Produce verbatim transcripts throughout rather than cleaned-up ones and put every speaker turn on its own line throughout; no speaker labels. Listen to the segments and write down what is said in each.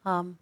Um,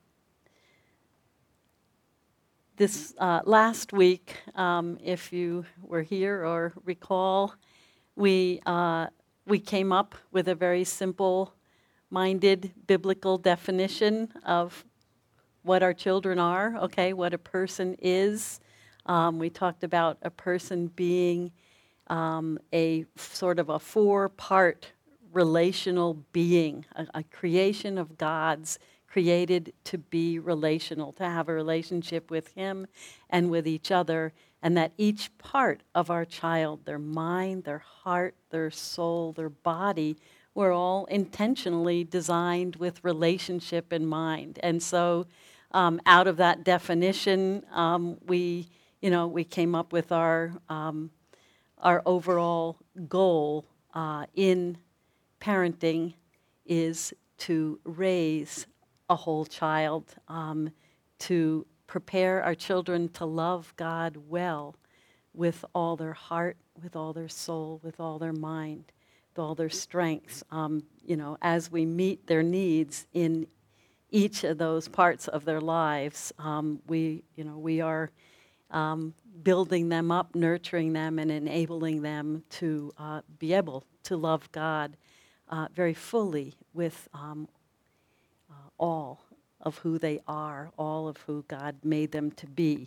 this uh, last week, um, if you were here or recall, we uh, we came up with a very simple-minded biblical definition of what our children are. Okay, what a person is. Um, we talked about a person being um, a sort of a four-part relational being, a, a creation of God's, created to be relational, to have a relationship with Him and with each other, and that each part of our child, their mind, their heart, their soul, their body, were all intentionally designed with relationship in mind. And so um, out of that definition, um, we, you know, we came up with our um, our overall goal uh, in parenting is to raise a whole child, um, to prepare our children to love God well with all their heart, with all their soul, with all their mind, with all their strengths. Um, you know, as we meet their needs in each of those parts of their lives, um, we, you know, we are um, building them up, nurturing them, and enabling them to uh, be able to love God uh, very fully with um, uh, all of who they are, all of who God made them to be.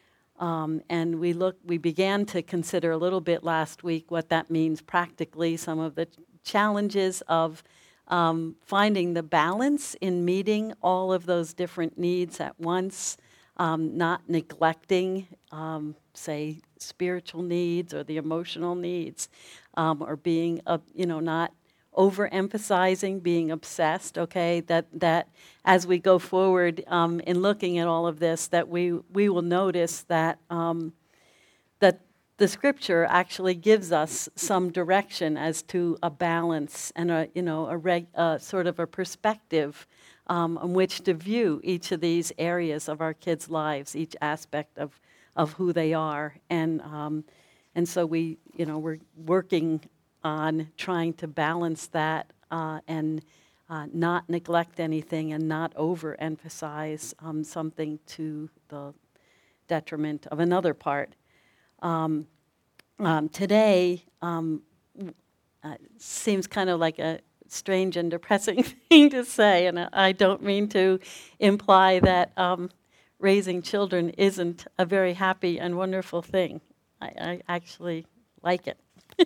Um, and we look, we began to consider a little bit last week what that means practically, some of the challenges of um, finding the balance in meeting all of those different needs at once, um, not neglecting, um, say, spiritual needs or the emotional needs, um, or being, uh, you know, not overemphasizing, being obsessed, okay, that, that as we go forward um, in looking at all of this, that we, we will notice that, um, that the Scripture actually gives us some direction as to a balance and a, you know, a reg, uh, sort of a perspective um, on which to view each of these areas of our kids' lives, each aspect of, of who they are. And, um, and so we, you know, we're working on trying to balance that uh, and uh, not neglect anything and not overemphasize um, something to the detriment of another part. Um, um, today um, uh, seems kind of like a strange and depressing thing to say, and I don't mean to imply that um, raising children isn't a very happy and wonderful thing. I, I actually like it.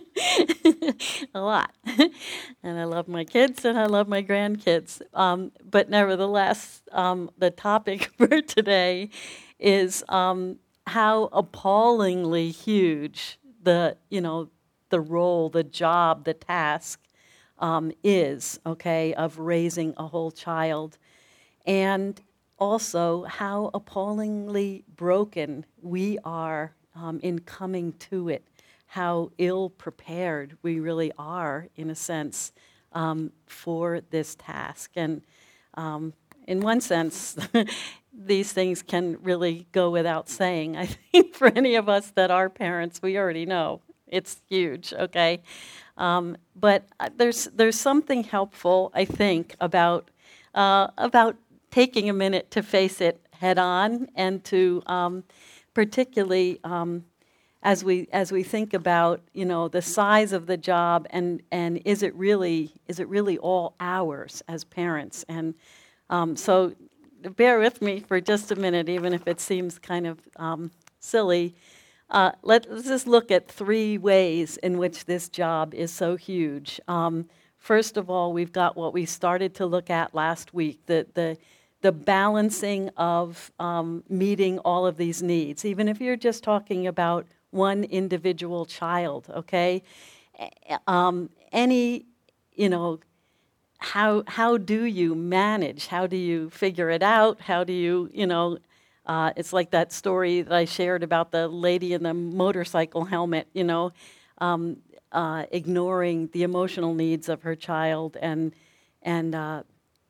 A lot. And I love my kids and I love my grandkids. Um, but nevertheless, um, the topic for today is um, how appallingly huge the, you know, the role, the job, the task um, is, okay, of raising a whole child. And also how appallingly broken we are um, in coming to it, how ill-prepared we really are, in a sense, um, for this task. And um, in one sense, these things can really go without saying. I think for any of us that are parents, we already know it's huge, okay? Um, but uh, there's there's something helpful, I think, about uh, about taking a minute to face it head on, and to um, particularly um, as we as we think about, you know, the size of the job, and and is it really is it really all ours as parents? And um, so bear with me for just a minute, even if it seems kind of um, silly. Uh, let, let's just look at three ways in which this job is so huge. Um, first of all, we've got what we started to look at last week, the the, the balancing of um, meeting all of these needs, even if you're just talking about one individual child, okay? Um, any, you know, how how do you manage? How do you figure it out? How do you, you know, uh, it's like that story that I shared about the lady in the motorcycle helmet, you know, um, uh, ignoring the emotional needs of her child and and uh,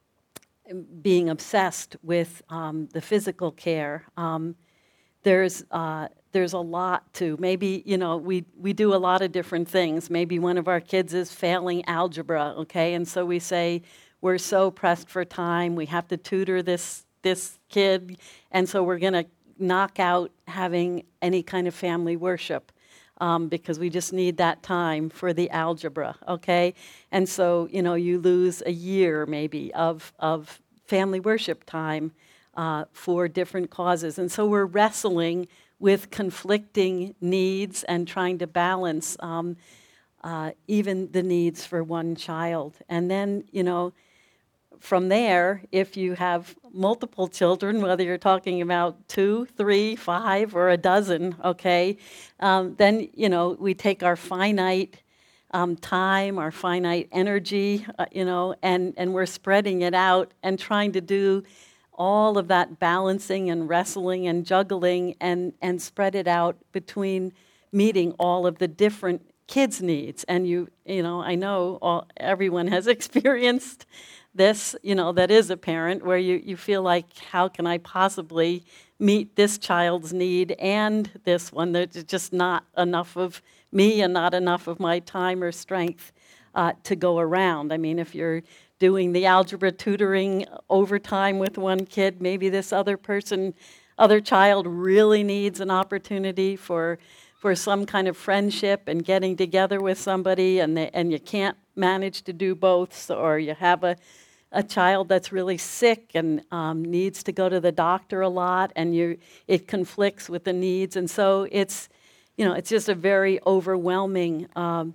being obsessed with um, the physical care. Um, there's uh, there's a lot to, maybe, you know, we, we do a lot of different things. Maybe one of our kids is failing algebra, okay? And so we say, we're so pressed for time. We have to tutor this this kid, and so we're going to knock out having any kind of family worship um, because we just need that time for the algebra, okay? And so, you know, you lose a year maybe of, of family worship time uh, for different causes. And so we're wrestling with conflicting needs and trying to balance um, uh, even the needs for one child. And then, you know, from there, if you have multiple children, whether you're talking about two, three, five, or a dozen, okay, um, then, you know, we take our finite um, time, our finite energy, uh, you know, and, and we're spreading it out and trying to do all of that balancing and wrestling and juggling and, and spread it out between meeting all of the different kids' needs. And you, you know, I know all, everyone has experienced this, you know, that is a parent, where you, you feel like, how can I possibly meet this child's need and this one? There's just not enough of me and not enough of my time or strength uh, to go around. I mean, if you're doing the algebra tutoring overtime with one kid, maybe this other person, other child really needs an opportunity for for some kind of friendship and getting together with somebody, and they, and you can't manage to do both, so, or you have a, a child that's really sick and um, needs to go to the doctor a lot, and you it conflicts with the needs, and so it's, you know, it's just a very overwhelming um,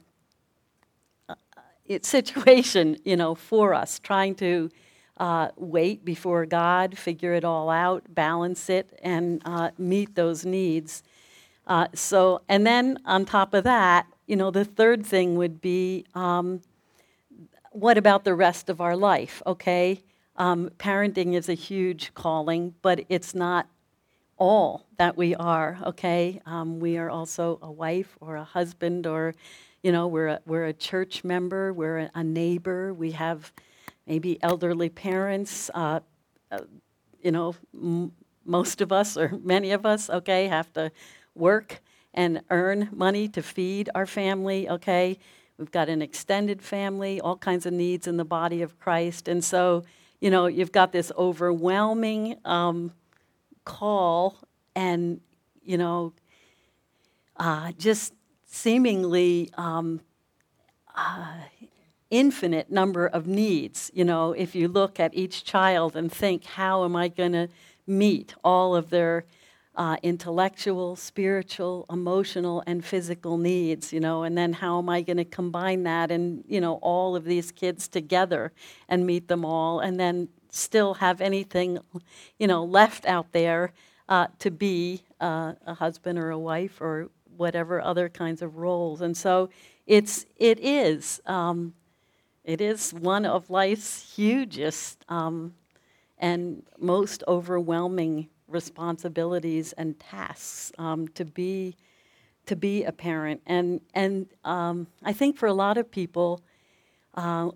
it's situation, you know, for us, trying to uh, wait before God, figure it all out, balance it, and uh, meet those needs. Uh, so, and then on top of that, you know, the third thing would be, um, what about the rest of our life, okay? Um, parenting is a huge calling, but it's not all that we are, okay? Um, we are also a wife or a husband, or, you know, we're a, we're a church member, we're a, a neighbor, we have maybe elderly parents, uh, uh, you know, m- most of us, or many of us, okay, have to work and earn money to feed our family, okay? We've got an extended family, all kinds of needs in the body of Christ. And so, you know, you've got this overwhelming um, call and, you know, uh, just seemingly um, uh, infinite number of needs. You know, if you look at each child and think, how am I going to meet all of their Uh, intellectual, spiritual, emotional, and physical needs, you know, and then how am I going to combine that and, you know, all of these kids together and meet them all, and then still have anything, you know, left out there uh, to be uh, a husband or a wife or whatever other kinds of roles. And so it's, it is, um, it is one of life's hugest um, and most overwhelming responsibilities and tasks um, to be to be a parent, and and um, I think for a lot of people, uh,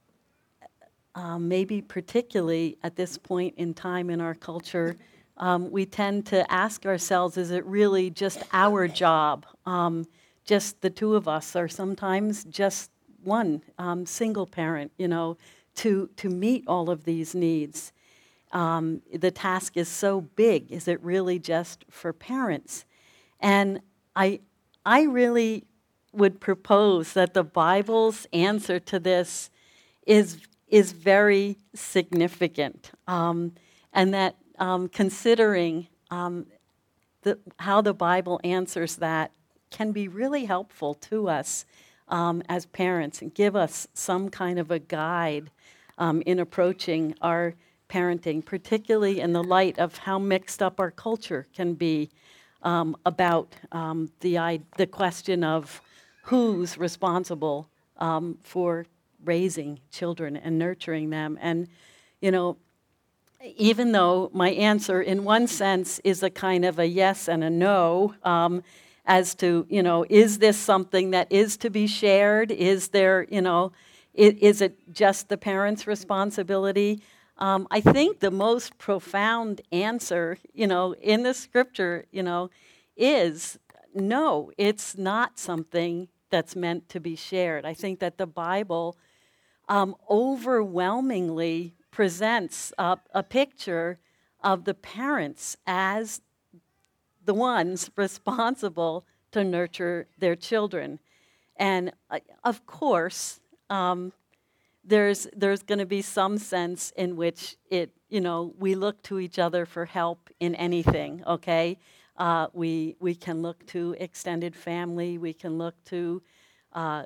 uh, maybe particularly at this point in time in our culture, um, we tend to ask ourselves: is it really just our job, um, just the two of us, or sometimes just one um, single parent, you know, to to meet all of these needs? Um, the task is so big. Is it really just for parents? And I, I really would propose that the Bible's answer to this is, is very significant, um, and that um, considering um, the, how the Bible answers that can be really helpful to us um, as parents and give us some kind of a guide um, in approaching our parenting, particularly in the light of how mixed up our culture can be um, about um, the I- the question of who's responsible um, for raising children and nurturing them. And, you know, even though my answer in one sense is a kind of a yes and a no, um, as to, you know, is this something that is to be shared? Is there, you know, is, is it just the parents' responsibility? Um, I think the most profound answer, you know, in the scripture, you know, is no, it's not something that's meant to be shared. I think that the Bible um, overwhelmingly presents a, a picture of the parents as the ones responsible to nurture their children. And uh, of course, um, there's there's going to be some sense in which it, you know, we look to each other for help in anything. Okay, uh, we we can look to extended family, we can look to uh,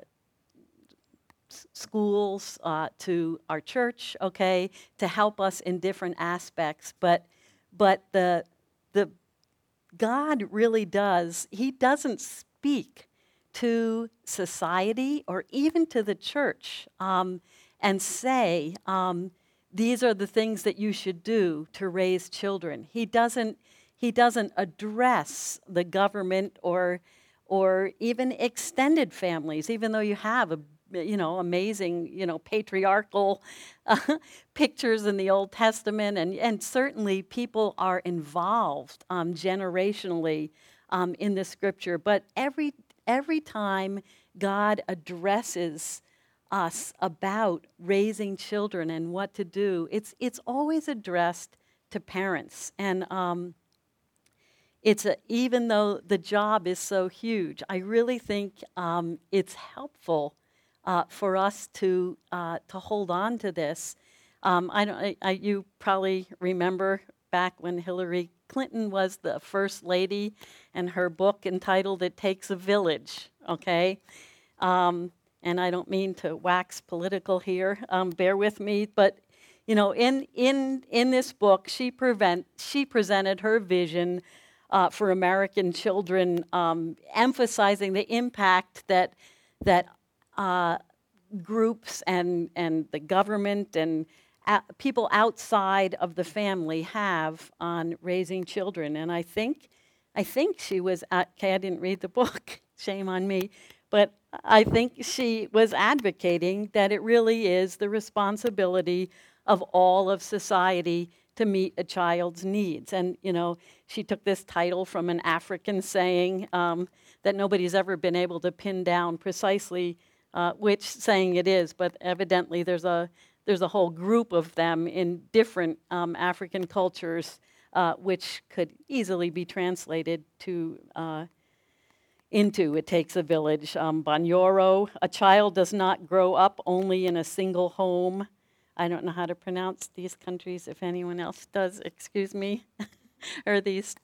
s- schools, uh, to our church. Okay, to help us in different aspects. But but the the God really does, he doesn't speak to society or even to the church um, and say, um, these are the things that you should do to raise children. He doesn't, he doesn't address the government or, or even extended families, even though you have a you know, amazing, you know, patriarchal uh, pictures in the Old Testament, and, and certainly people are involved um, generationally um, in the Scripture. But every every time God addresses us about raising children and what to do, it's it's always addressed to parents. And um, it's a, even though the job is so huge, I really think um, it's helpful uh, for us to uh, to hold on to this. Um, I don't. I, I, you probably remember back when Hillary Clinton was the first lady, and her book entitled "It Takes a Village." Okay, um, and I don't mean to wax political here. Um, bear with me, but you know, in in in this book, she prevent she presented her vision uh, for American children, um, emphasizing the impact that that uh, groups and and the government and uh, people outside of the family have on raising children. And I think I think she was at, okay, I didn't read the book, shame on me, but I think she was advocating that it really is the responsibility of all of society to meet a child's needs. And, you know, she took this title from an African saying um, that nobody's ever been able to pin down precisely uh, which saying it is, but evidently there's a there's a whole group of them in different um, African cultures, uh, which could easily be translated to uh, into "It Takes a Village." Um, Banyoro, a child does not grow up only in a single home. I don't know how to pronounce these countries. If anyone else does, excuse me. Or these.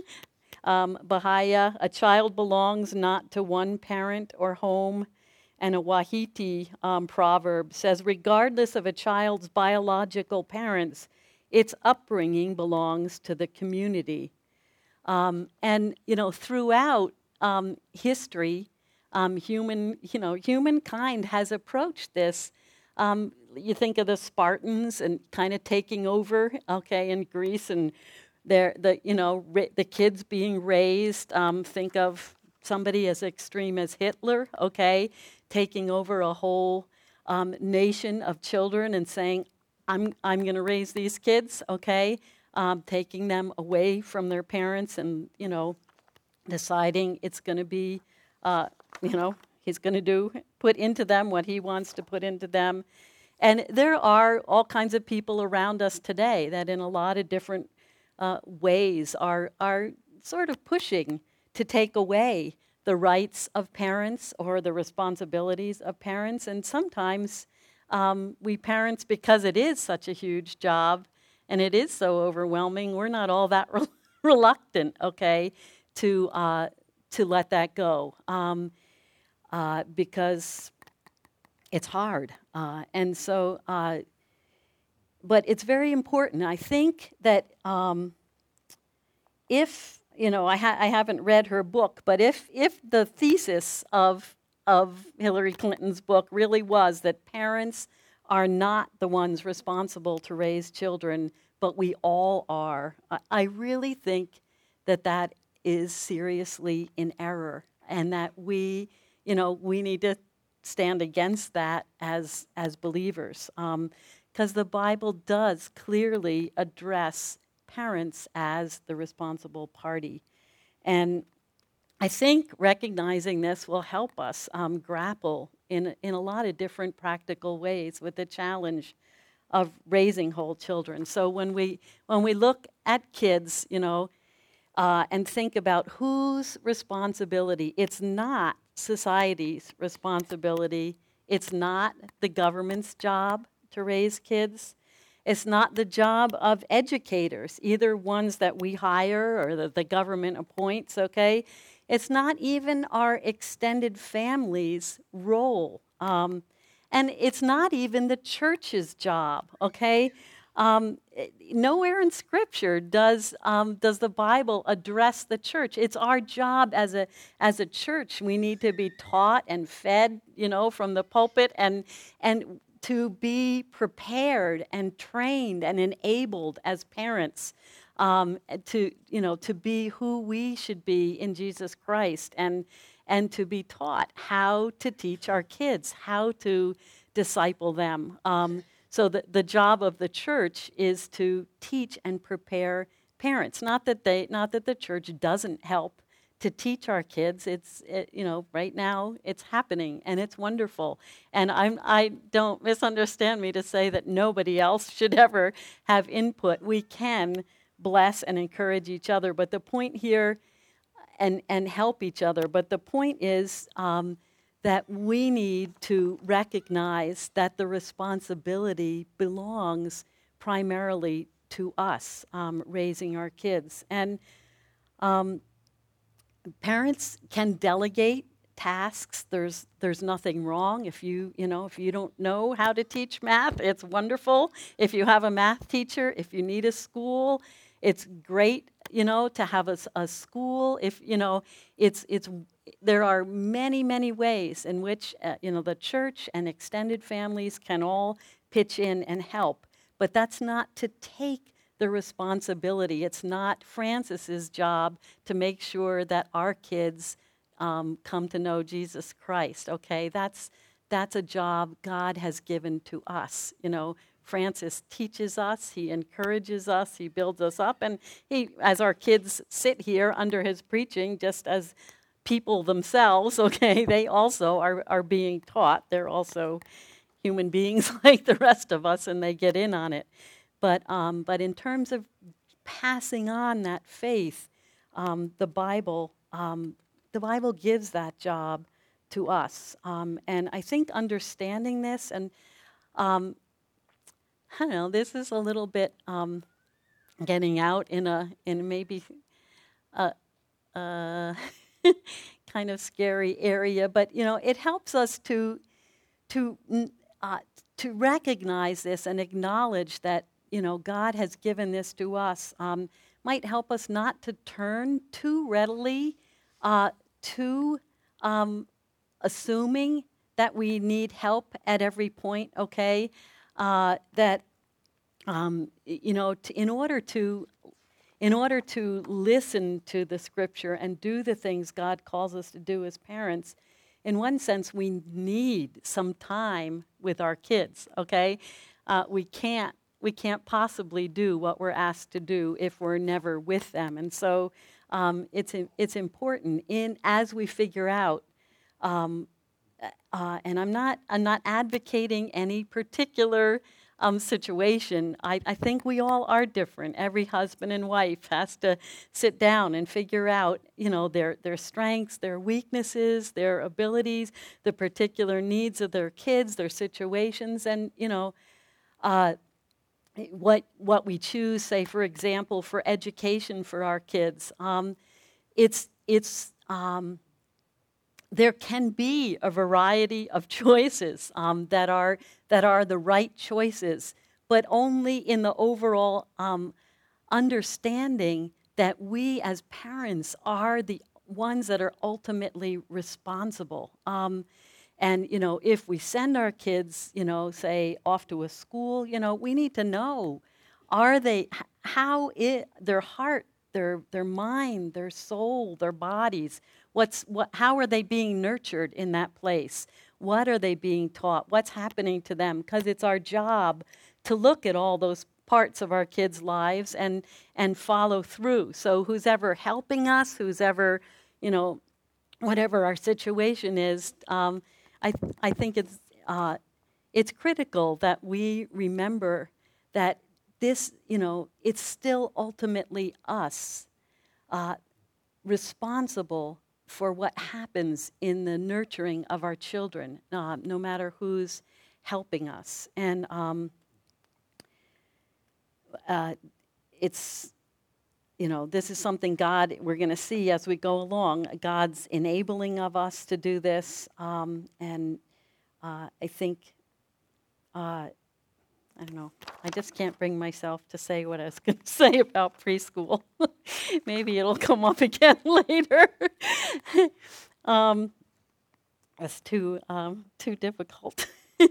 um, Bahia, a child belongs not to one parent or home. And a Wahiti um, proverb says, regardless of a child's biological parents, its upbringing belongs to the community. Um, and, you know, throughout um, history, um, human, you know, humankind has approached this. Um, you think of the Spartans and kind of taking over, okay, in Greece, and they're, the, you know, ra- the kids being raised. Um, think of somebody as extreme as Hitler, okay, taking over a whole um, nation of children and saying, I'm, I'm going to raise these kids, okay, um, taking them away from their parents and, you know, deciding it's going to be, uh, you know, he's going to do, put into them what he wants to put into them. And there are all kinds of people around us today that in a lot of different uh, ways are, are sort of pushing to take away the rights of parents or the responsibilities of parents. And sometimes um, we parents, because it is such a huge job and it is so overwhelming, we're not all that re- reluctant, okay, to uh, to let that go um, uh, because it's hard. Uh, and so, uh, but it's very important. I think that um, if, you know, I, ha- I haven't read her book, but if, if the thesis of, of Hillary Clinton's book really was that parents are not the ones responsible to raise children, but we all are, I, I really think that that is seriously in error, and that we, you know, we need to stand against that as, as believers. Because the Bible does clearly address parents as the responsible party. And I think recognizing this will help us um, grapple in in a lot of different practical ways with the challenge of raising whole children. So when we when we look at kids, you know, uh, and think about whose responsibility, it's not society's responsibility. It's not the government's job to raise kids. It's not the job of educators, either ones that we hire or that the government appoints, okay? It's not even our extended family's role. Um, and it's not even the church's job, okay? Um, it- nowhere in Scripture does um, does the Bible address the church. It's our job as a as a church. We need to be taught and fed, you know, from the pulpit, and and to be prepared and trained and enabled as parents um, to you know to be who we should be in Jesus Christ, and and to be taught how to teach our kids, how to disciple them. Um, So the, the job of the church is to teach and prepare parents. Not that they, not that the church doesn't help to teach our kids. It's it, you know right now it's happening and it's wonderful. And I'm I don't misunderstand me to say that nobody else should ever have input. We can bless and encourage each other, but the point here, and and help each other. But the point is. Um, that we need to recognize that the responsibility belongs primarily to us, um, raising our kids. And um, parents can delegate tasks. There's there's nothing wrong if you you know if you don't know how to teach math. It's wonderful if you have a math teacher. If you need a school, it's great. You know to have a, a school. If you know it's it's there are many many ways in which uh, you know the church and extended families can all pitch in and help. But that's not to take the responsibility. It's not Francis's job to make sure that our kids um, come to know Jesus Christ. Okay, that's that's a job God has given to us. You know, Francis teaches us, he encourages us, he builds us up, and he, as our kids sit here under his preaching, just as people themselves, okay, they also are are being taught. They're also human beings like the rest of us, and they get in on it. But um, but in terms of passing on that faith, um, the Bible um, the Bible gives that job to us. Um, and I think understanding this, and um, I don't know, this is a little bit um, getting out in a in maybe a, a kind of scary area, but you know, it helps us to to uh, to recognize this and acknowledge that. You know, God has given this to us, um, might help us not to turn too readily uh, to um, assuming that we need help at every point, okay? Uh, that, um, you know, to, in order to in order to listen to the Scripture and do the things God calls us to do as parents, in one sense, we need some time with our kids, okay? Uh, we can't We can't possibly do what we're asked to do if we're never with them. And so um, it's it's important in as we figure out. Um, uh, and I'm not I'm not advocating any particular um, situation. I, I think we all are different. Every husband and wife has to sit down and figure out, you know, their their strengths, their weaknesses, their abilities, the particular needs of their kids, their situations, and you know. Uh, What what we choose, say for example, for education for our kids, um, it's it's um, there can be a variety of choices um, that are that are the right choices, but only in the overall um, understanding that we as parents are the ones that are ultimately responsible. Um, And, you know, if we send our kids, you know, say off to a school, you know, we need to know, are they, h- how it, their heart, their their mind, their soul, their bodies, what's, what, how are they being nurtured in that place? What are they being taught? What's happening to them? Because it's our job to look at all those parts of our kids' lives and and follow through. So who's ever helping us, who's ever, you know, whatever our situation is, um, I, I think it's, uh, it's critical that we remember that this, you know, it's still ultimately us uh, responsible for what happens in the nurturing of our children, uh, no matter who's helping us. And um, uh, it's, you know, this is something God, we're going to see as we go along, God's enabling of us to do this. Um, and uh, I think, uh, I don't know, I just can't bring myself to say what I was going to say about preschool. Maybe it'll come up again later. um, it's too, um, too difficult.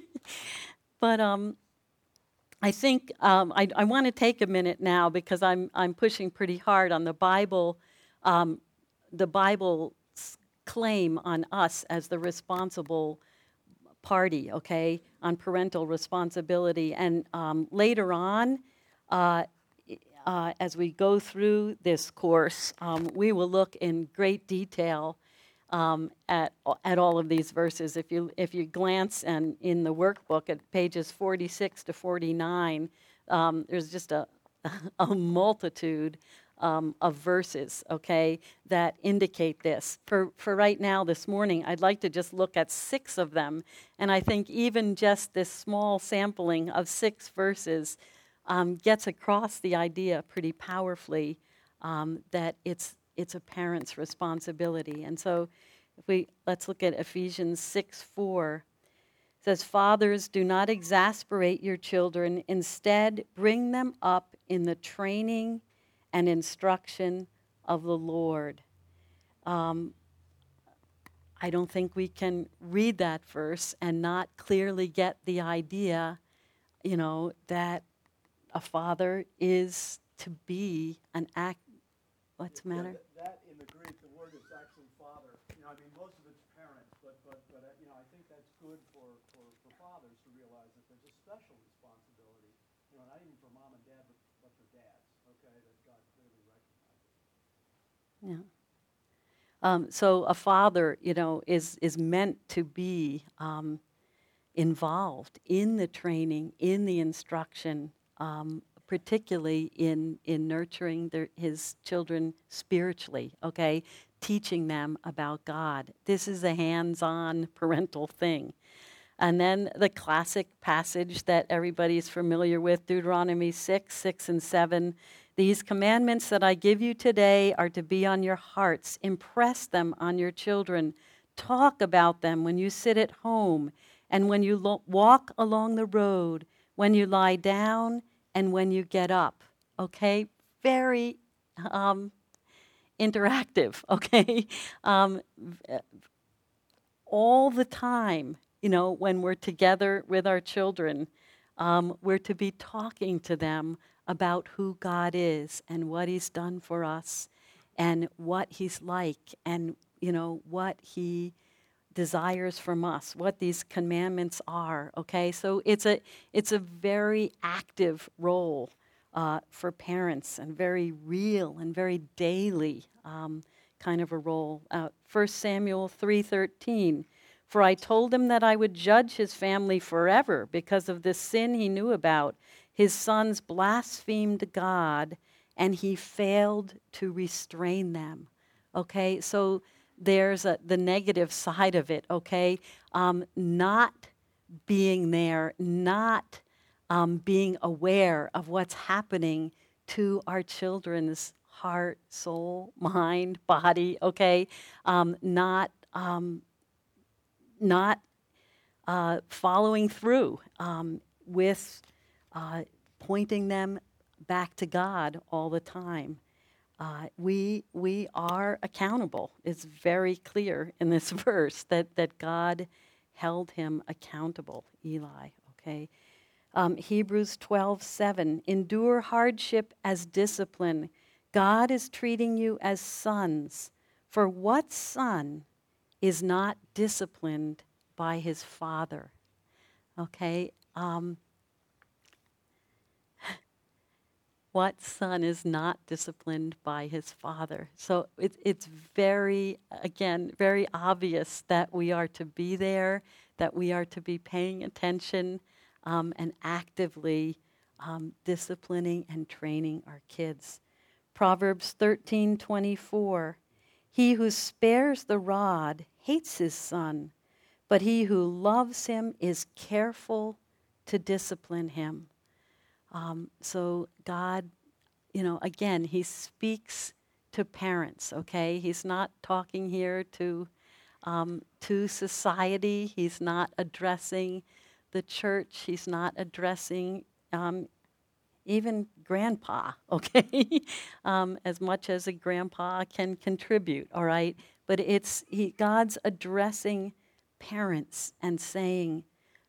But um, I think um, I, I want to take a minute now because I'm I'm pushing pretty hard on the Bible, um, the Bible's claim on us as the responsible party, okay, on parental responsibility. And um, later on, uh, uh, as we go through this course, um, we will look in great detail Um, at at all of these verses. If you if you glance and in the workbook at pages forty-six to forty-nine, um, there's just a a multitude um, of verses, okay, that indicate this. For for right now, this morning, I'd like to just look at six of them, and I think even just this small sampling of six verses um, gets across the idea pretty powerfully um, that it's it's a parent's responsibility. And so if we let's look at Ephesians six four. It says, "Fathers, do not exasperate your children. Instead, bring them up in the training and instruction of the Lord." Um, I don't think we can read that verse and not clearly get the idea, you know, that a father is to be an act. What's the matter?
Yeah, that, that in the Greek, the word is actually father. You know, I mean, most of it's parents, but but but uh, you know, I think that's good for, for, for fathers to realize that there's a special responsibility. You know, not even for mom and dad, but but for dads. Okay, that God clearly recognizes.
Yeah. Um, so a father, you know, is is meant to be um, involved in the training, in the instruction, um, particularly in in nurturing their, his children spiritually. Okay, teaching them about God. This is a hands-on parental thing. And then the classic passage that everybody's familiar with, Deuteronomy six, six and seven. "These commandments that I give you today are to be on your hearts. Impress them on your children. Talk about them when you sit at home and when you lo- walk along the road, when you lie down and when you get up." Okay? Very um, interactive, okay? Um, all the time, you know, when we're together with our children, um, we're to be talking to them about who God is and what He's done for us and what He's like and, you know, what He desires from us, what these commandments are, okay? So it's a, it's a very active role uh, for parents and very real and very daily um, kind of a role. Uh, First Samuel three thirteen, "For I told him that I would judge his family forever because of this sin he knew about. His sons blasphemed God, and he failed to restrain them." Okay, so there's a, the negative side of it, okay? Um, not being there, not um, being aware of what's happening to our children's heart, soul, mind, body, okay? Um, not um, not uh, following through um, with uh, pointing them back to God all the time. Uh, we we are accountable. It's very clear in this verse that, that God held him accountable, Eli, okay? Um, Hebrews twelve seven, "Endure hardship as discipline. God is treating you as sons. For what son is not disciplined by his father?" Okay? Um, what son is not disciplined by his father? So it, it's very, again, very obvious that we are to be there, that we are to be paying attention um, and actively um, disciplining and training our kids. Proverbs thirteen twenty-four, he who spares the rod hates his son, but he who loves him is careful to discipline him. Um, so God, you know, again, he speaks to parents, okay? He's not talking here to um, to society. He's not addressing the church. He's not addressing um, even grandpa, okay? um, as much as a grandpa can contribute, all right? But it's he, God's addressing parents and saying,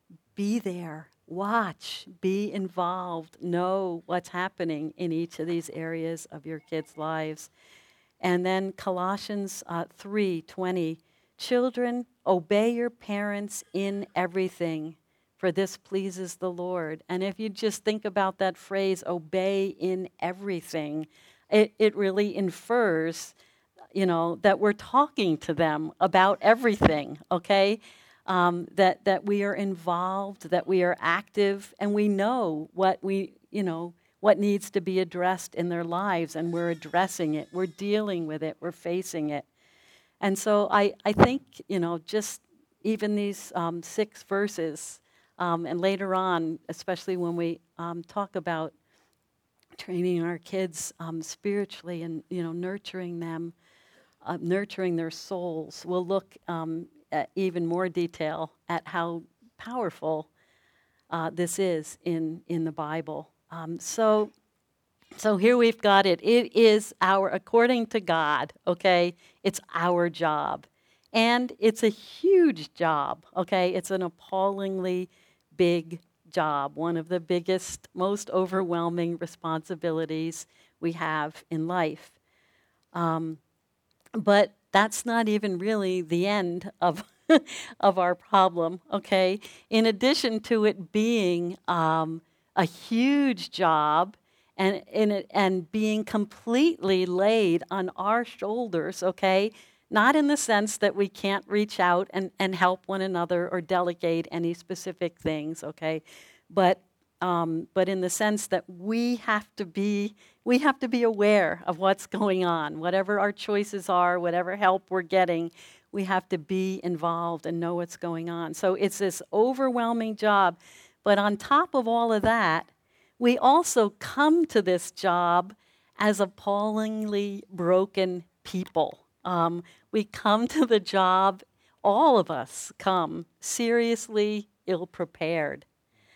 be there, watch, be involved, know what's happening in each of these areas of your kids' lives. And then Colossians uh, three twenty, children, obey your parents in everything, for this pleases the Lord. And if you just think about that phrase, obey in everything, it, it really infers, you know, that we're talking to them about everything, okay? Um, that, that we are involved, that we are active, and we know what we, you know, what needs to be addressed in their lives, and we're addressing it, we're dealing with it, we're facing it. And so I, I think, you know, just even these um, six verses, um, and later on, especially when we um, talk about training our kids um, spiritually and, you know, nurturing them, uh, nurturing their souls, we'll look um, at even more detail at how powerful uh, this is in, in the Bible. Um, so, so here we've got it. It is our, according to God, okay, it's our job. And it's a huge job, okay? It's an appallingly big job, one of the biggest, most overwhelming responsibilities we have in life. Um, but that's not even really the end of of our problem, okay? In addition to it being um, a huge job and, and, it, and being completely laid on our shoulders, okay? Not in the sense that we can't reach out and, and help one another or delegate any specific things, okay? But um, but in the sense that we have to be we have to be aware of what's going on, whatever our choices are, whatever help we're getting, we have to be involved and know what's going on. So it's this overwhelming job. But on top of all of that, we also come to this job as appallingly broken people. Um, we come to the job, all of us come seriously ill-prepared.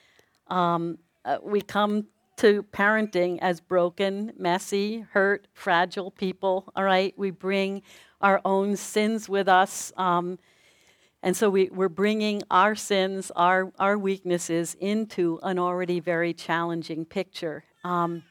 Um, uh, we come to parenting as broken, messy, hurt, fragile people, all right? We bring our own sins with us, um, and so we, we're bringing our sins, our, our weaknesses into an already very challenging picture. Um,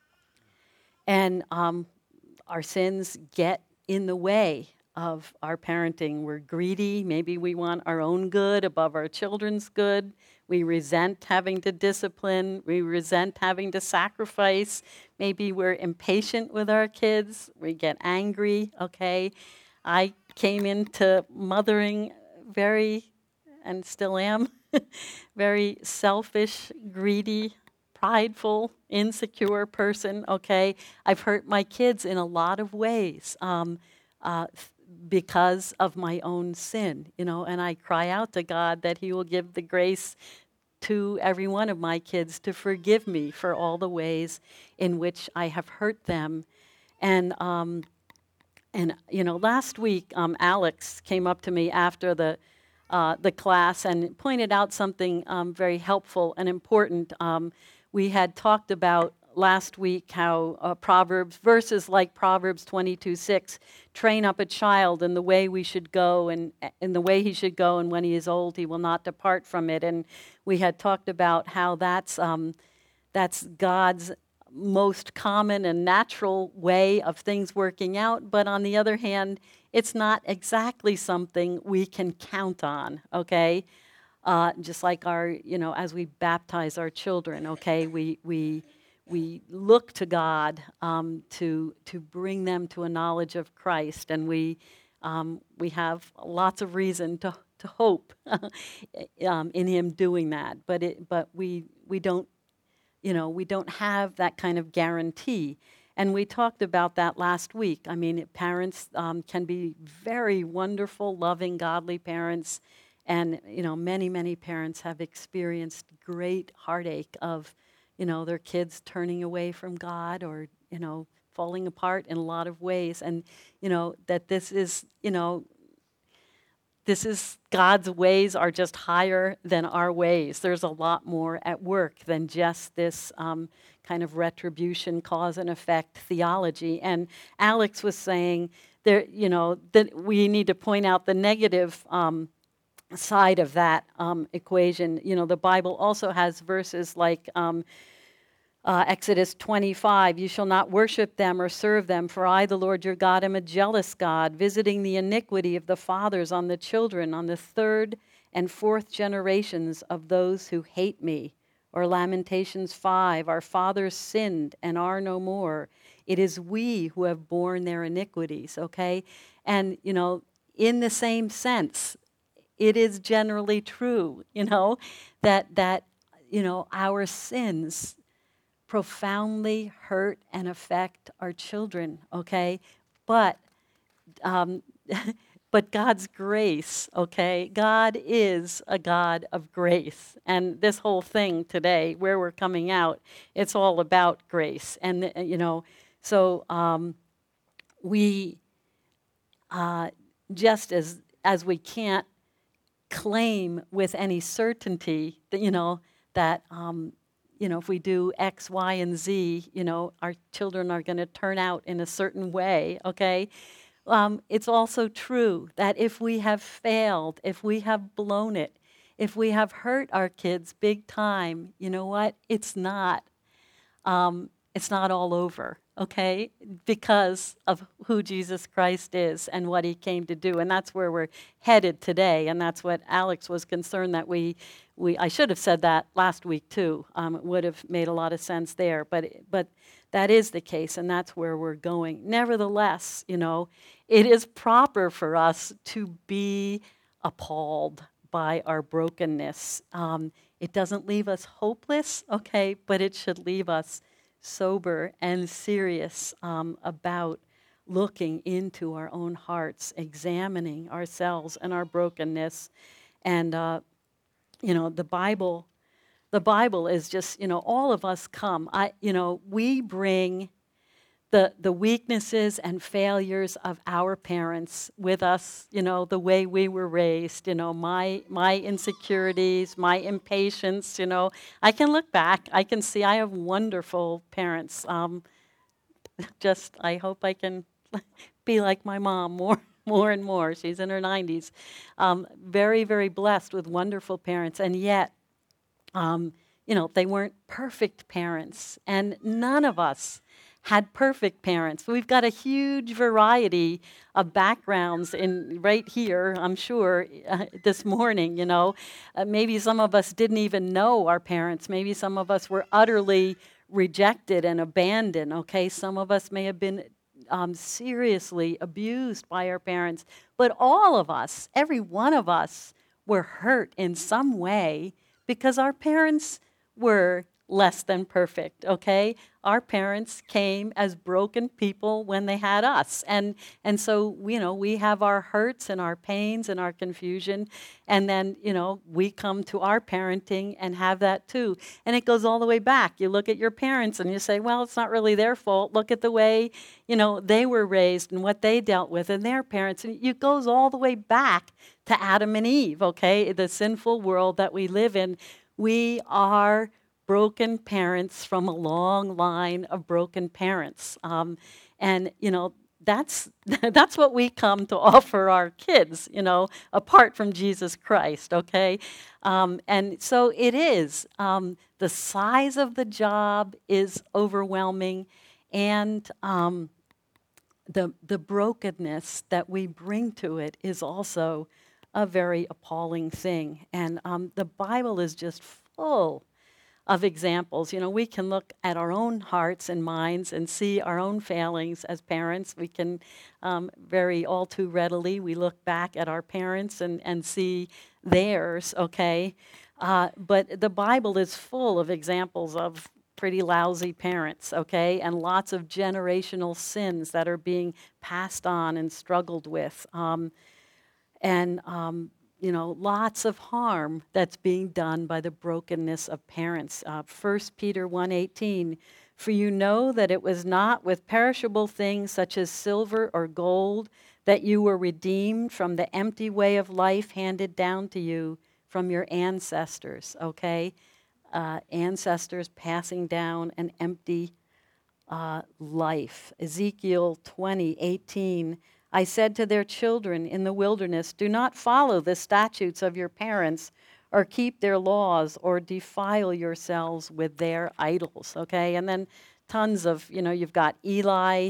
and um, our sins get in the way of our parenting. We're greedy. Maybe we want our own good above our children's good. We resent having to discipline. We resent having to sacrifice. Maybe we're impatient with our kids. We get angry, okay? I came into mothering very, and still am, very selfish, greedy, prideful, insecure person, okay? I've hurt my kids in a lot of ways um, uh, because of my own sin, you know, and I cry out to God that he will give the grace to every one of my kids to forgive me for all the ways in which I have hurt them. And, um, and you know, last week, um, Alex came up to me after the uh, the class and pointed out something um, very helpful and important. Um, we had talked about last week how uh, Proverbs, verses like Proverbs twenty-two six, train up a child in the way we should go, and in the way he should go, and when he is old, he will not depart from it. And we had talked about how that's um, that's God's most common and natural way of things working out, but on the other hand, it's not exactly something we can count on, okay? Uh, just like our, you know, as we baptize our children, okay, we we we look to God um, to to bring them to a knowledge of Christ, and we um, we have lots of reason to to hope um, in him doing that. But it, but we we don't, you know, we don't have that kind of guarantee. And we talked about that last week. I mean, parents um, can be very wonderful, loving, godly parents. And, you know, many, many parents have experienced great heartache of, you know, their kids turning away from God or, you know, falling apart in a lot of ways. And, you know, that this is, you know, this is God's ways are just higher than our ways. There's a lot more at work than just this um, kind of retribution, cause and effect theology. And Alex was saying there, you know, that we need to point out the negative um, side of that um, equation. You know, the Bible also has verses like um, Uh, Exodus twenty-five, you shall not worship them or serve them, for I, the Lord your God, am a jealous God, visiting the iniquity of the fathers on the children, on the third and fourth generations of those who hate me. Or Lamentations five, our fathers sinned and are no more. It is we who have borne their iniquities, okay? And, you know, in the same sense, it is generally true, you know, that, that you know, our sins profoundly hurt and affect our children, okay? But um, but God's grace, okay? God is a God of grace. And this whole thing today, where we're coming out, it's all about grace. And, uh, you know, so um, we, uh, just as as we can't claim with any certainty that, you know, that, um, you know, if we do X, Y, and Z, you know, our children are going to turn out in a certain way, okay? Um, it's also true that if we have failed, if we have blown it, if we have hurt our kids big time, you know what? It's not. Um, it's not all over, okay? Because of who Jesus Christ is and what he came to do. And that's where we're headed today. And that's what Alex was concerned that we, we I should have said that last week too. Um, it would have made a lot of sense there. But, but that is the case, and that's where we're going. Nevertheless, you know, it is proper for us to be appalled by our brokenness. Um, it doesn't leave us hopeless, okay, but it should leave us sober and serious um, about looking into our own hearts, examining ourselves and our brokenness. And, uh, you know, the Bible, the Bible is just, you know, all of us come. I, you know, we bring the the weaknesses and failures of our parents with us, you know, the way we were raised, you know, my my insecurities, my impatience, you know. I can look back, I can see I have wonderful parents. Um, just, I hope I can be like my mom more, more and more. She's in her nineties. Um, very, very blessed with wonderful parents, and yet, um, you know, they weren't perfect parents, and none of us had perfect parents. We've got a huge variety of backgrounds in right here, I'm sure, uh, this morning, you know. Uh, maybe some of us didn't even know our parents. Maybe some of us were utterly rejected and abandoned, okay? Some of us may have been um, seriously abused by our parents. But all of us, every one of us, were hurt in some way because our parents were less than perfect, okay? Our parents came as broken people when they had us. And and so, you know, we have our hurts and our pains and our confusion. And then, you know, we come to our parenting and have that too. And it goes all the way back. You look at your parents and you say, well, it's not really their fault. Look at the way, you know, they were raised and what they dealt with and their parents. And it goes all the way back to Adam and Eve, okay? The sinful world that we live in. We are broken parents from a long line of broken parents. Um, and, you know, that's that's what we come to offer our kids, you know, apart from Jesus Christ, okay? Um, and so it is. Um, the size of the job is overwhelming, and um, the the brokenness that we bring to it is also a very appalling thing. And um, the Bible is just full of examples. You know, we can look at our own hearts and minds and see our own failings as parents. We can um, very all too readily, we look back at our parents and, and see theirs, okay? Uh, but the Bible is full of examples of pretty lousy parents, okay? And lots of generational sins that are being passed on and struggled with. Um, and um, you know, lots of harm that's being done by the brokenness of parents. Uh, First Peter one eighteen, for you know that it was not with perishable things such as silver or gold that you were redeemed from the empty way of life handed down to you from your ancestors, okay? Uh, ancestors passing down an empty uh, life. Ezekiel twenty eighteen, I said to their children in the wilderness, do not follow the statutes of your parents or keep their laws or defile yourselves with their idols, okay? And then tons of, you know, you've got Eli.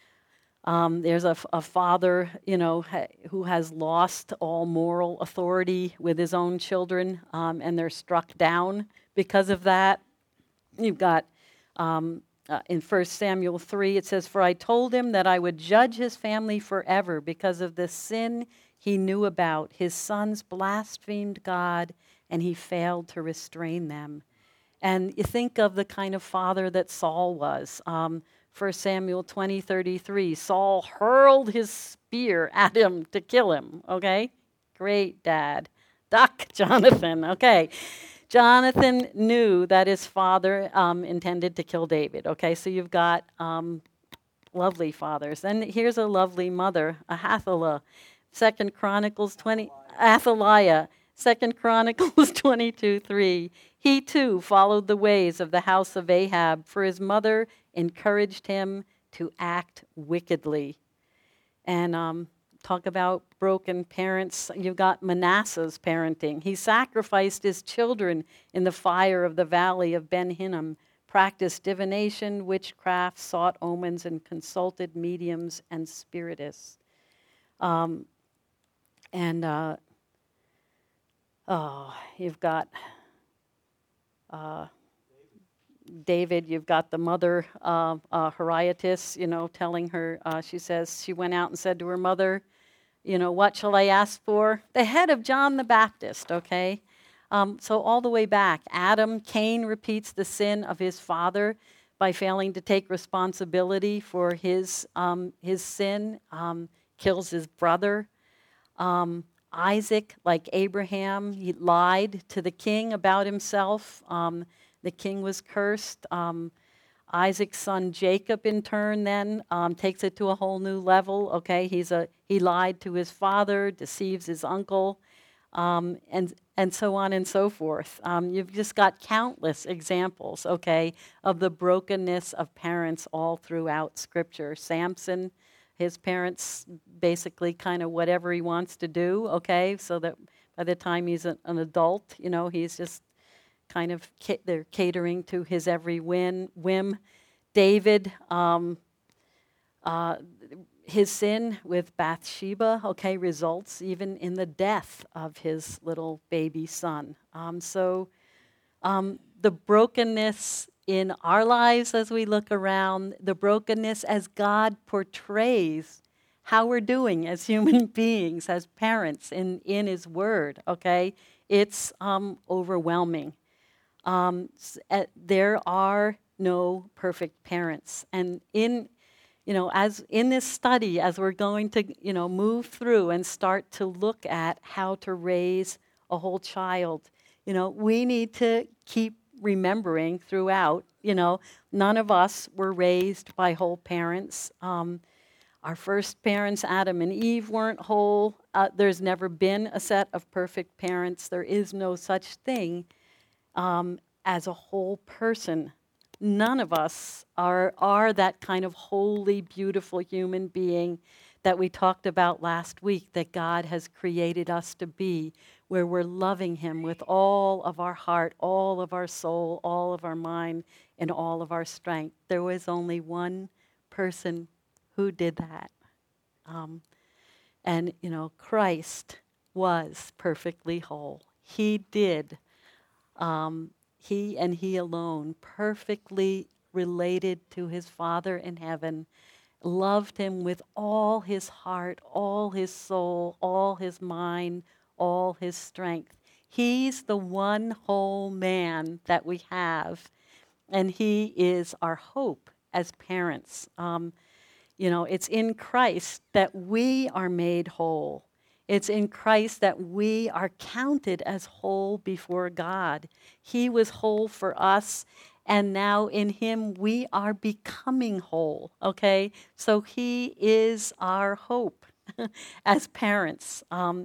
Um, there's a, a father, you know, ha, who has lost all moral authority with his own children, um, and they're struck down because of that. You've got um, uh, in First Samuel three, it says, for I told him that I would judge his family forever because of the sin he knew about. His sons blasphemed God, and he failed to restrain them. And you think of the kind of father that Saul was. Um, First Samuel twenty thirty-three, Saul hurled his spear at him to kill him, okay? Great dad. Duck, Jonathan, okay. Jonathan knew that his father um, intended to kill David, okay? So you've got um, lovely fathers. And here's a lovely mother, Ahathaliah. Second Chronicles twenty, Athaliah. Second Chronicles twenty-two three. He too followed the ways of the house of Ahab, for his mother encouraged him to act wickedly. And um, talk about broken parents. You've got Manasseh's parenting. He sacrificed his children in the fire of the valley of Ben Hinnom, practiced divination, witchcraft, sought omens, and consulted mediums and spiritists. Um, and uh, oh, you've got uh, David, you've got the mother, uh, uh, Heriotis, you know, telling her, uh, she says, she went out and said to her mother, you know, what shall I ask for? The head of John the Baptist, okay? Um, so all the way back, Adam, Cain repeats the sin of his father by failing to take responsibility for his, um, his sin, um, kills his brother. Um, Isaac, like Abraham, he lied to the king about himself. Um, the king was cursed. Um, Isaac's son Jacob, in turn, then um, takes it to a whole new level. Okay, he's a he lied to his father, deceives his uncle, um, and and so on and so forth. Um, you've just got countless examples, okay, of the brokenness of parents all throughout Scripture. Samson, his parents basically kind of whatever he wants to do, okay, so that by the time he's an, an adult, you know, he's just kind of ca- they're catering to his every win, whim. David, um, uh, his sin with Bathsheba, okay, results even in the death of his little baby son. Um, so um, the brokenness in our lives as we look around, the brokenness as God portrays how we're doing as human beings, as parents in, in his word, okay, it's um, overwhelming. Um, uh, there are no perfect parents. And in, you know, as in this study, as we're going to, you know, move through and start to look at how to raise a whole child, you know, we need to keep remembering throughout, you know, none of us were raised by whole parents. Um, our first parents, Adam and Eve, weren't whole. Uh, there's never been a set of perfect parents. There is no such thing Um, as a whole person. None of us are, are that kind of wholly beautiful human being that we talked about last week, that God has created us to be, where we're loving him with all of our heart, all of our soul, all of our mind, and all of our strength. There was only one person who did that. Um, and, you know, Christ was perfectly whole. He did um, he and he alone, perfectly related to his Father in heaven, loved him with all his heart, all his soul, all his mind, all his strength. He's the one whole man that we have, and he is our hope as parents. Um, you know, it's in Christ that we are made whole. It's in Christ that we are counted as whole before God. He was whole for us, and now in him we are becoming whole, okay? So he is our hope as parents. Um,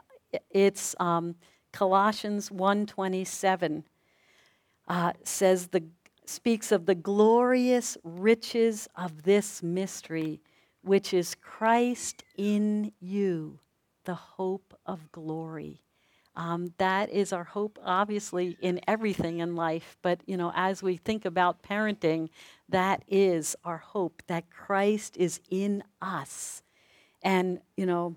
it's um, Colossians one twenty-seven uh, says the speaks of the glorious riches of this mystery, which is Christ in you, the hope of glory. Um, that is our hope, obviously, in everything in life. But, you know, as we think about parenting, that is our hope, that Christ is in us. And, you know,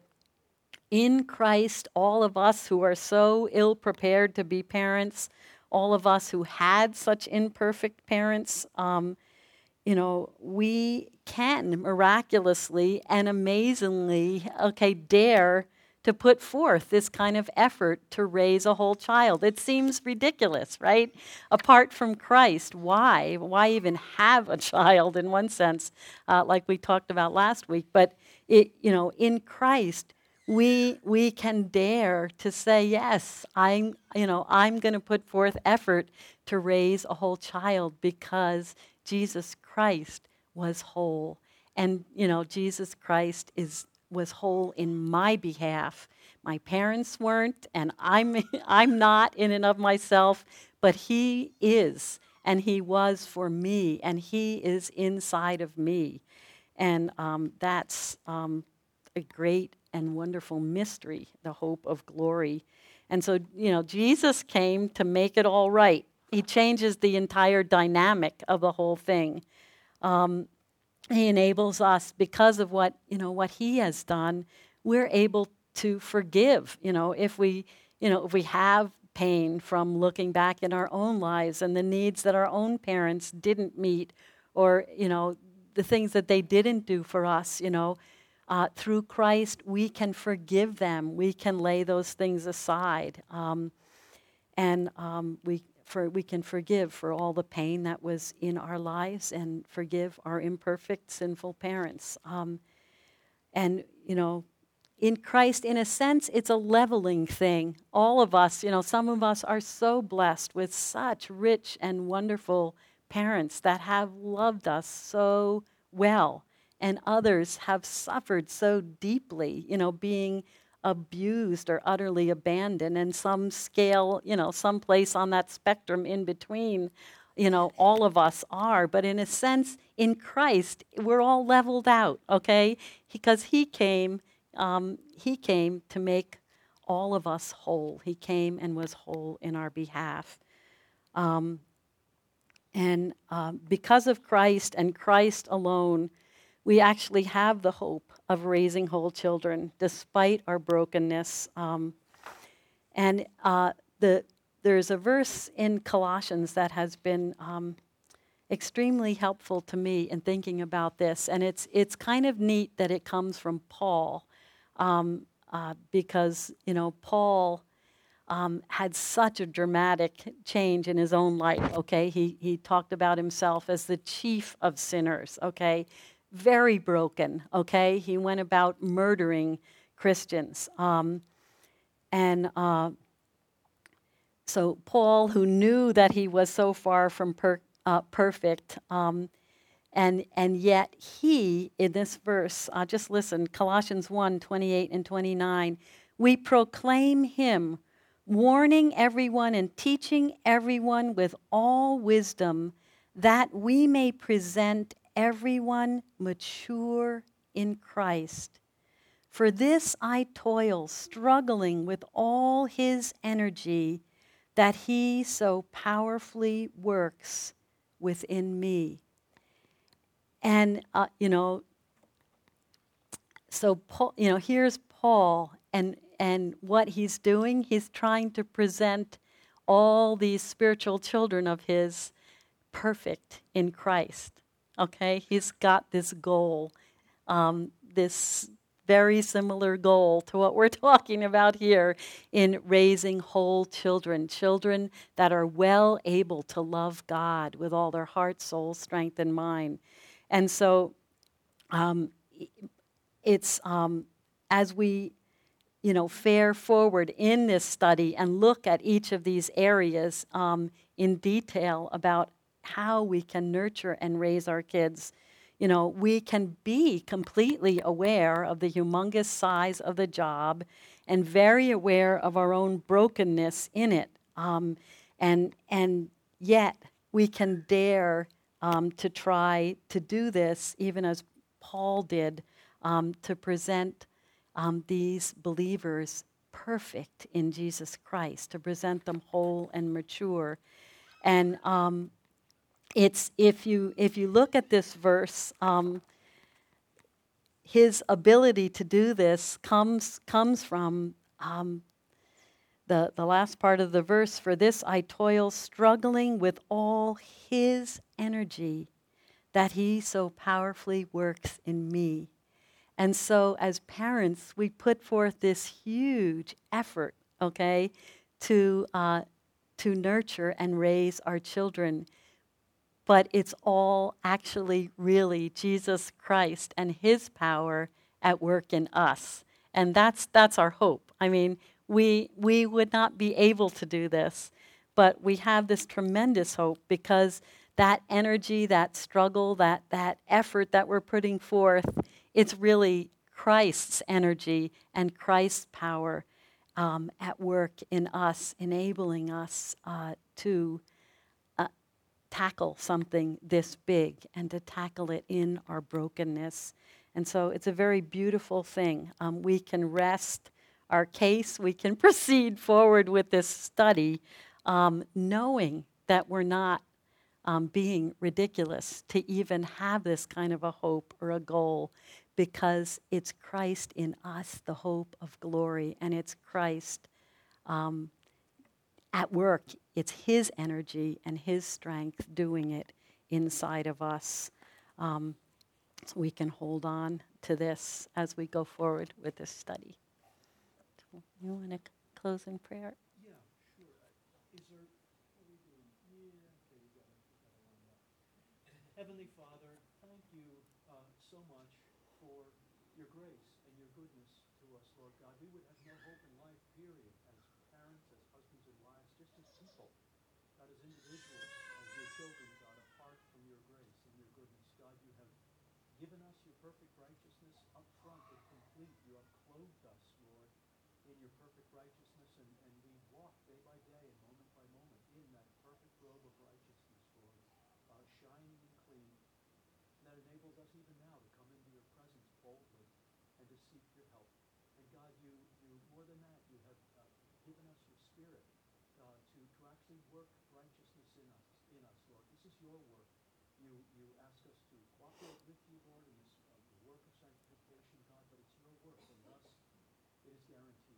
in Christ, all of us who are so ill-prepared to be parents, all of us who had such imperfect parents, um, you know, we can miraculously and amazingly, okay, dare to put forth this kind of effort to raise a whole child. It seems ridiculous, right? Apart from Christ, why? Why even have a child in one sense, uh, like we talked about last week? But, it, you know, in Christ, we we can dare to say, yes, I'm, you know, I'm going to put forth effort to raise a whole child because Jesus Christ was whole. And, you know, Jesus Christ is was whole in my behalf. My parents weren't, and I'm I'm not in and of myself, but he is, and he was for me, and he is inside of me. And um, that's um, a great and wonderful mystery, the hope of glory. And so, you know, Jesus came to make it all right. He changes the entire dynamic of the whole thing. Um, he enables us, because of what, you know, what he has done, we're able to forgive, you know, if we, you know, if we have pain from looking back in our own lives and the needs that our own parents didn't meet, or, you know, the things that they didn't do for us, you know, uh, through Christ, we can forgive them. We can lay those things aside. Um, and um, we for we can forgive for all the pain that was in our lives and forgive our imperfect, sinful parents. Um, and, you know, in Christ, in a sense, it's a leveling thing. All of us, you know, some of us are so blessed with such rich and wonderful parents that have loved us so well, and others have suffered so deeply, you know, being abused or utterly abandoned, and some scale, you know, someplace on that spectrum in between, you know, all of us are. But in a sense, in Christ, we're all leveled out, okay? Because he came, um, he came to make all of us whole. He came and was whole in our behalf. Um, and um, because of Christ and Christ alone, we actually have the hope of raising whole children despite our brokenness. Um, and uh, the, there's a verse in Colossians that has been um, extremely helpful to me in thinking about this. And it's, it's kind of neat that it comes from Paul, um, uh, because, you know, Paul um, had such a dramatic change in his own life, okay? He, he talked about himself as the chief of sinners, okay? Very broken, okay? He went about murdering Christians. Um, and uh, so Paul, who knew that he was so far from per, uh, perfect, um, and, and yet he, in this verse, uh, just listen, Colossians one, twenty-eight and twenty-nine, we proclaim him, warning everyone and teaching everyone with all wisdom, that we may present everyone mature in Christ. For this I toil, struggling with all his energy that he so powerfully works within me. And, uh, you know, so, Paul, you know, here's Paul, and, and what he's doing, he's trying to present all these spiritual children of his perfect in Christ. Okay? He's got this goal, um, this very similar goal to what we're talking about here in raising whole children, children that are well able to love God with all their heart, soul, strength, and mind. And so um, it's um, as we you know, fare forward in this study and look at each of these areas um, in detail about how we can nurture and raise our kids, you know, we can be completely aware of the humongous size of the job and very aware of our own brokenness in it. Um, and, and yet we can dare um, to try to do this, even as Paul did, um, to present Um, these believers perfect in Jesus Christ, to present them whole and mature. And um, it's if you if you look at this verse, um, his ability to do this comes comes from um, the the last part of the verse. For this I toil, struggling with all his energy, that he so powerfully works in me. And so as parents, we put forth this huge effort, okay, to, uh, to nurture and raise our children. But it's all actually really Jesus Christ and his power at work in us. And that's, that's our hope. I mean, we, we would not be able to do this, but we have this tremendous hope because that energy, that struggle, that, that effort that we're putting forth, it's really Christ's energy and Christ's power um, at work in us, enabling us uh, to uh, tackle something this big and to tackle it in our brokenness. And so it's a very beautiful thing. Um, we can rest our case, we can proceed forward with this study, um, knowing that we're not um, being ridiculous to even have this kind of a hope or a goal, because it's Christ in us, the hope of glory, and it's Christ um, at work. It's his energy and his strength doing it inside of us. Um, so we can hold on to this as we go forward with this study. So you want to c- close in prayer?
Yeah, sure. Uh, Is there, what are we doing? Yeah, okay, we got it, we got it lined up. Heavenly Father, thank you uh, so much for your grace and your goodness to us, Lord God. We would have no hope in life, period, as parents, as husbands and wives, just as people, God, as individuals, as your children, God, apart from your grace and your goodness. God, you have given us your perfect righteousness up front and complete. You have clothed us, Lord, in your perfect righteousness, and, and we walk day by day and moment by moment in that perfect robe of righteousness, Lord, uh, shining and clean. That enables us even now to come into your presence boldly and to seek your help. And God, you, you more than that, you have uh, given us your Spirit, God, to, to actually work righteousness in us, in us, Lord. This is your work. You, you ask us to cooperate with you, Lord, in this uh, the work of sanctification, God, but it's your work, and thus it is guaranteed.